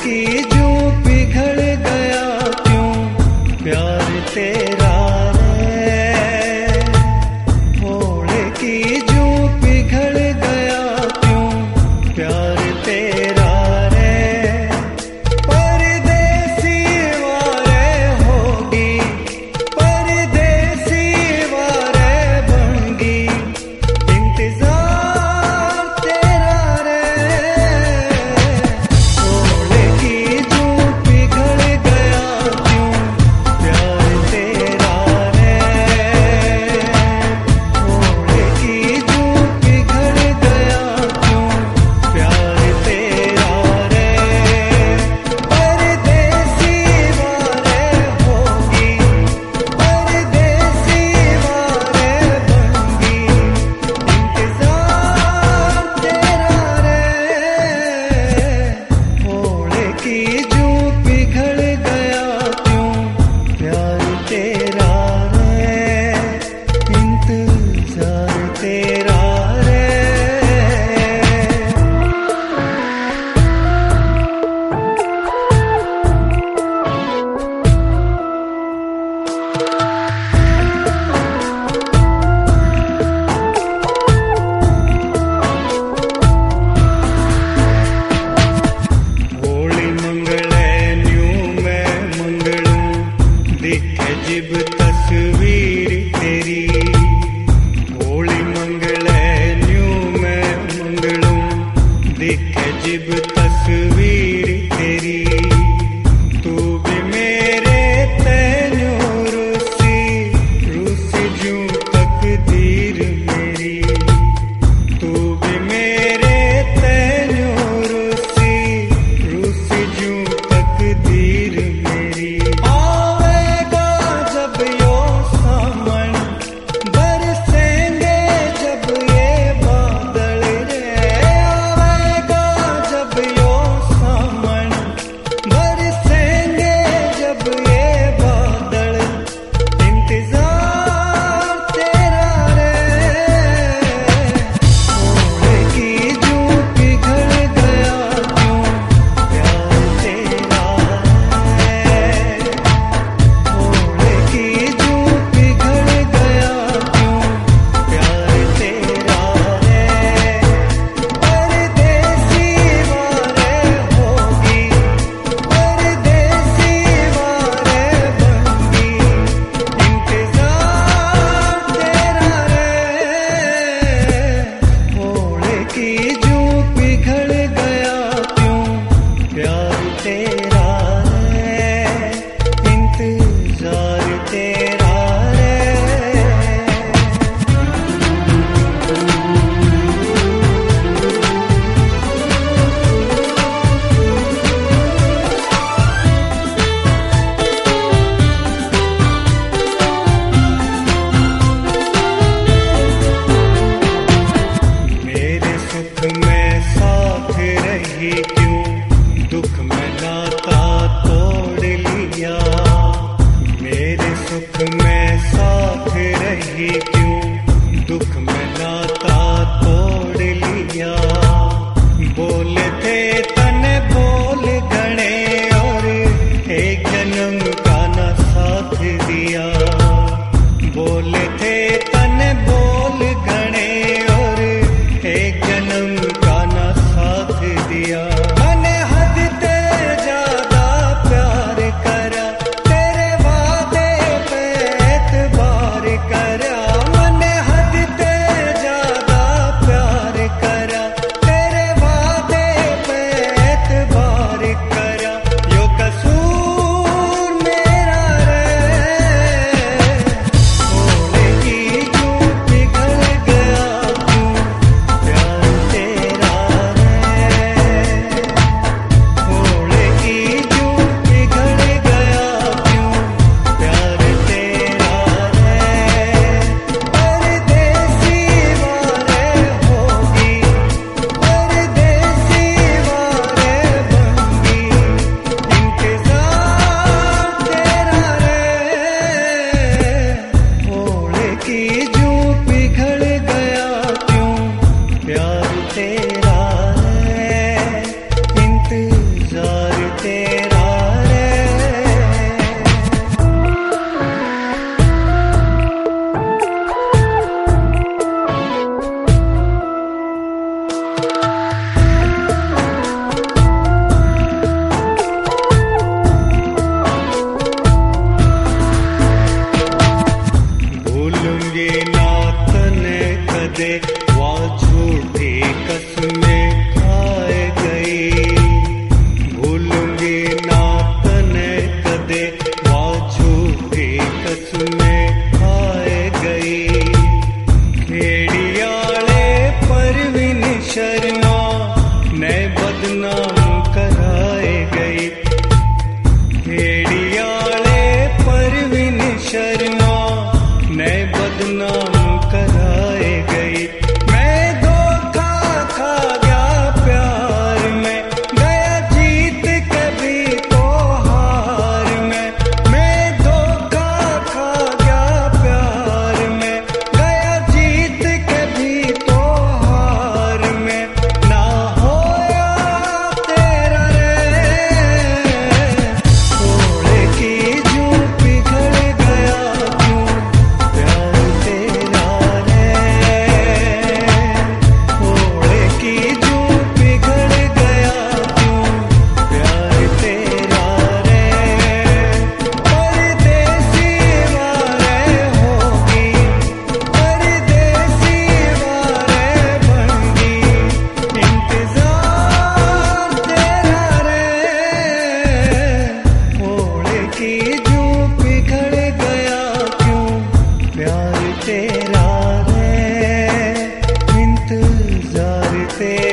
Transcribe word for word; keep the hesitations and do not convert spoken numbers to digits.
की जूं पिघल गया क्यों प्यार तेरा रे, भोले की जूं पिघल गया क्यों प्यार तेरा रे, परदेसी वारे होगी परदेसी वारे बनगी इंतजार तेरा रे, भोले की जूं पिघल गया क्यों प्यार तेरा रे, भोले की जूं पिघल गया क्यों प्यार तेरा रे, परदेसी वारे होगी परदेसी वारे बनगी इंतजार तेरा रे, भोले की जूं पिघल गया क्यों प्यार तेरा रे, इंतजार तेरा रे। होली मंगले न्यू मैं मंगलूं दिखे जिब तस्वीर तेरी, होली मंगले न्यू मैं मंगलूं दिखे जिब तस्वीर तेरी, तू भी मेरे तैनू रूसी रूसी जूं तकदीर मेरी, तू भी मेरे तैनू रूसी रूसी जूं तकदीर मेरी, आवेगा जब यो सामन बरसेंगे जब ये बादल रे, आवेगा जब यो सामन बरसेंगे जब ये बादल इंतजार तेरा रे, भोले की जूं पिघल गया क्यों प्यार तेरा रे, भोले की जूं पिघल गया क्यों प्यार तेरा रे, परदेसी वारे होगी परदेसी वारे बनगी इंतजार तेरा रे, भोले की जूं पिघल गया क्यों प्यार तेरा रे, इंतजार तेरा रे। मेरे सुख में साथ रही क्यों दुख में नाता तोड़ लिया, मेरे सुख में साथ रही क्यों दुख में नाता तोड़ लिया, बोले थे तने बोल गणे और एक जन्म का न साथ दिया, बोले थे तने बोल गणे और एक जन्म का न साथ दिया, मैंने हद ते ज्यादा प्यार करा तेरे वादे पे एतबार करा, मैंने हद ते ज्यादा प्यार करा तेरे वादे पे एतबार करा, यो कसूर मेरा रे, भोले की जूं पिघल गया क्यों प्यार तेरा रे, की जो पिघल गया क्यों प्यार तेरा है इंतजार तेरा।